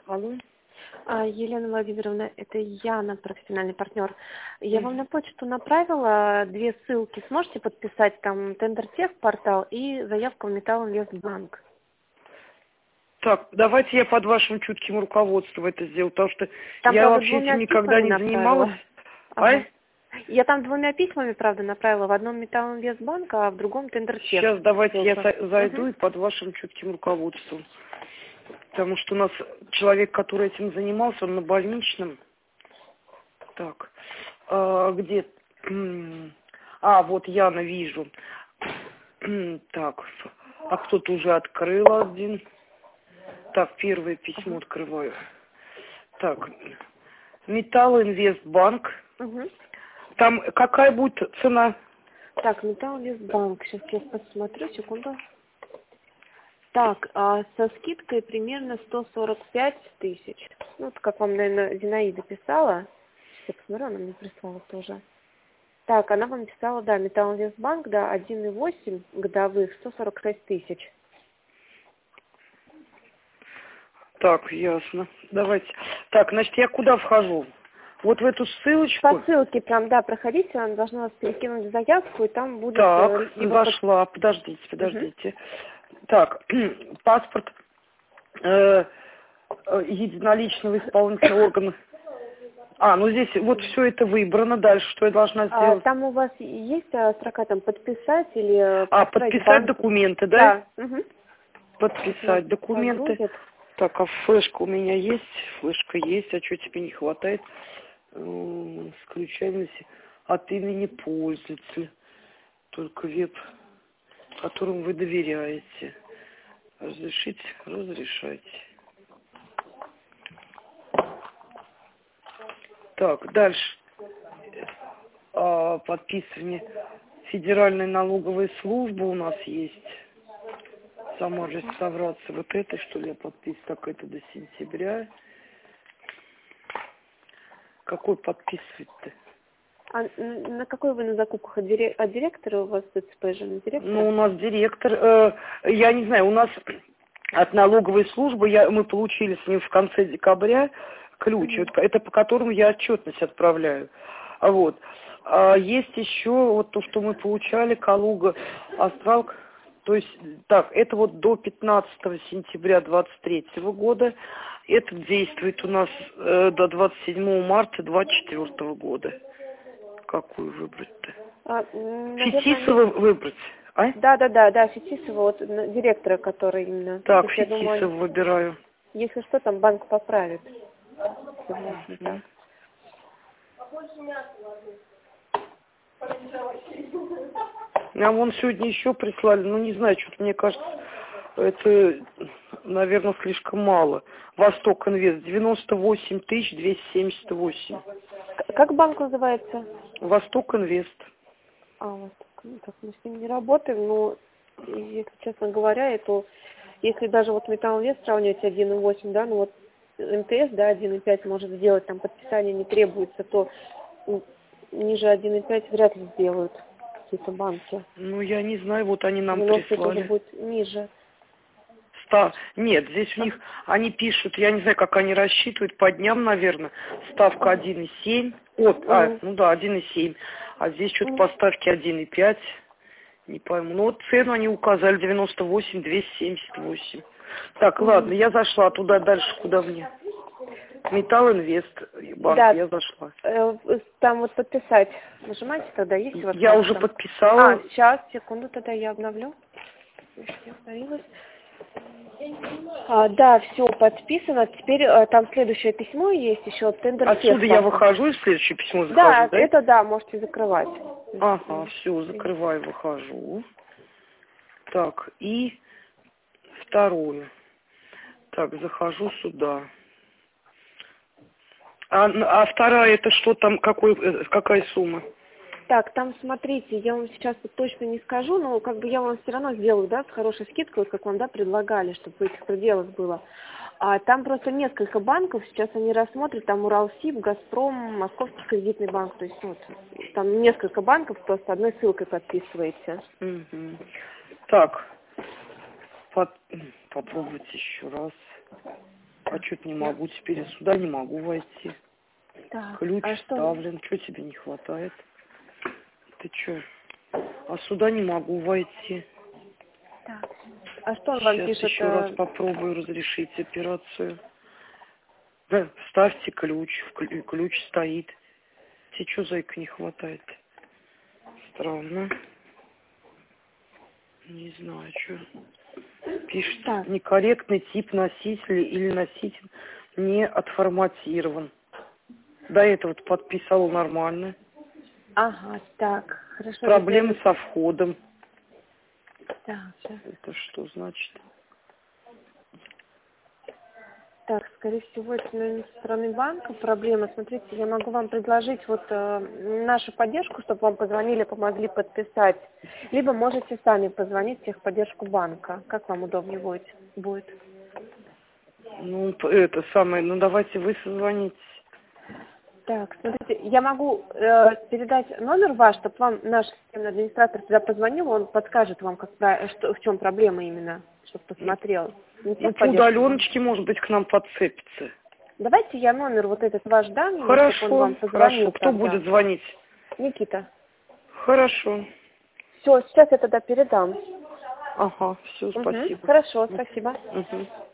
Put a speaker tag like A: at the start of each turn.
A: Алло.
B: Елена Владимировна, это Яна, профессиональный партнер. Я вам на почту направила 2 ссылки. Сможете подписать там Тендертех портал и заявку в Металлинвестбанк?
A: Так, давайте я под вашим чутким руководством это сделаю, потому что
B: Там,
A: я
B: правда,
A: вообще
B: 2
A: этим никогда не
B: письмами
A: занималась.
B: направила.
A: Ай?
B: Я там 2 письмами, правда, направила. В одном Металлинвестбанк, а в другом Тендертех.
A: Сейчас давайте я зайду
B: Угу.
A: и под вашим чутким руководством. Потому что у нас человек, который этим занимался, он на больничном. Так, где? Вот Яна, вижу. Так, а кто-то уже открыл один. Так, первое письмо открываю. Так, Металлинвестбанк.
B: Угу.
A: Там какая будет цена?
B: Так, Металлинвестбанк. Сейчас я посмотрю, секунду. Так, со скидкой примерно 145 тысяч. Ну, вот как вам, наверное, Зинаида писала. Сейчас я посмотрю, она мне прислала тоже. Так, она вам писала, да, Металлинвестбанк, да, 1,8 годовых, 146 тысяч.
A: Так, ясно. Давайте. Так, значит, я куда вхожу? Вот в эту ссылочку?
B: По ссылке прям, да, проходите, она должна вас перекинуть заявку, и там будет...
A: Так, зашла, подождите. Так, паспорт единоличного исполнительного органа. Ну здесь вот все это выбрано. Дальше что я должна сделать?
B: Там у вас есть строка там подписать или...
A: подписать документы, да?
B: Да. Угу.
A: Подписать документы.
B: Загрузит.
A: Так, а флешка у меня есть? Флешка есть, а что тебе не хватает? Включаемости от имени пользователя. Только веб, которому вы доверяете. Разрешите? Разрешайте. Так, дальше. Подписывание. Федеральная налоговая служба у нас есть. Сама же совраться. Вот это, что ли, я подписываю? Так, это до сентября. Какой подписывать-то?
B: На какой вы на закупках? От директора у вас ТЦП же? На директора?
A: Ну, у нас директор, я не знаю, у нас от налоговой службы мы получили с ним в конце декабря ключ, это по которому я отчетность отправляю. Вот. Есть еще вот то, что мы получали, Калуга, Астрал, то есть, так, это вот до 15 сентября 23 года, это действует у нас до 27 марта 24 года. Какую выбрать-то? Фетисова выбрать.
B: Да, Фетисова, вот директора, который именно.
A: Так, Фетисова выбираю.
B: Если что, там банк поправит. Так.
A: Вон сегодня еще прислали, не знаю, что-то мне кажется, это, наверное, слишком мало. Восток Инвест 98 278.
B: Как банк называется?
A: Восток Инвест.
B: Так, мы с ним не работаем, но, если честно говоря, то если даже вот Металлинвест сравнивать 1,8, да, вот МТС, да, 1,5 может сделать, там подписание не требуется, то ниже 1,5 вряд ли сделают какие-то банки.
A: Я не знаю, вот они нам
B: 90
A: прислали.
B: тоже будет ниже.
A: Нет, здесь у них, они пишут, я не знаю, как они рассчитывают, по дням, наверное, ставка 1,7. 1,7. А здесь что-то по ставке 1,5. Не пойму. Вот цену они указали 98 278. Так, ладно, я зашла туда дальше, куда мне? Металлинвест банк, да. Я зашла.
B: Там вот подписать. Нажимайте тогда, есть у вас?
A: Я уже подписала.
B: Сейчас, секунду, тогда я обновлю. Да, все подписано. Теперь там следующее письмо есть еще.
A: Отсюда я выхожу и в следующее письмо захожу,
B: да? Это да, можете закрывать.
A: Ага, все, закрываю, выхожу. Так, и второе. Так, захожу сюда. А вторая, это что там, какая сумма?
B: Так, там, смотрите, я вам сейчас точно не скажу, но я вам все равно сделаю, да, с хорошей скидкой, как вам, да, предлагали, чтобы в этих пределах было. Там просто несколько банков, сейчас они рассмотрят, там Уралсиб, Газпром, Московский кредитный банк, то есть там несколько банков, просто одной ссылкой подписываете.
A: Угу. Так, попробуйте еще раз. А что-то не могу теперь, сюда не могу войти.
B: Так,
A: Ключ
B: а что?
A: вставлен, что тебе не хватает? Ты что? А сюда не могу войти.
B: Так. А что он вам
A: Сейчас
B: пишет?
A: еще раз попробую разрешить операцию. Да, вставьте ключ, ключ стоит. Тебе что, зайка, не хватает? Странно. Не знаю, что. Пишет,
B: Так.
A: некорректный тип носителя или носитель не отформатирован. До этого подписал нормально.
B: Ага, так, хорошо.
A: Проблемы со входом.
B: Так, сейчас.
A: Это что значит?
B: Так, скорее всего, это, наверное, со стороны банка проблема. Смотрите, я могу вам предложить вот нашу поддержку, чтобы вам позвонили, помогли подписать. Либо можете сами позвонить в техподдержку банка. Как вам удобнее будет?
A: Ну, это самое, ну давайте вы созвонитесь.
B: Так, смотрите, я могу передать номер ваш, чтобы вам наш системный администратор сюда позвонил, он подскажет вам, в чем проблема именно, чтобы посмотрел.
A: Ну, по удаленочке, может быть, к нам подцепится.
B: Давайте я номер вот этот ваш дам, чтобы он вам позвонил.
A: Хорошо. Кто
B: тогда.
A: будет звонить?
B: Никита.
A: Хорошо.
B: Все, сейчас я тогда передам.
A: Ага, все, спасибо.
B: Хорошо, спасибо.
A: Угу.